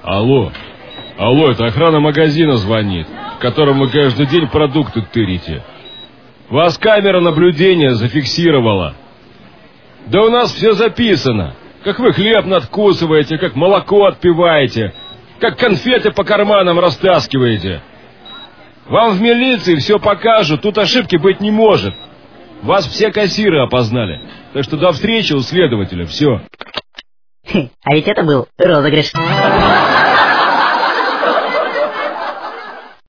Алло. Алло, это охрана магазина звонит, в котором вы каждый день продукты тырите. Вас камера наблюдения зафиксировала. Да у нас все записано. Как вы хлеб надкусываете, как молоко отпиваете, как конфеты по карманам растаскиваете. Вам в милиции все покажут, тут ошибки быть не может. Вас все кассиры опознали. Так что до встречи у следователя, все. А ведь это был розыгрыш.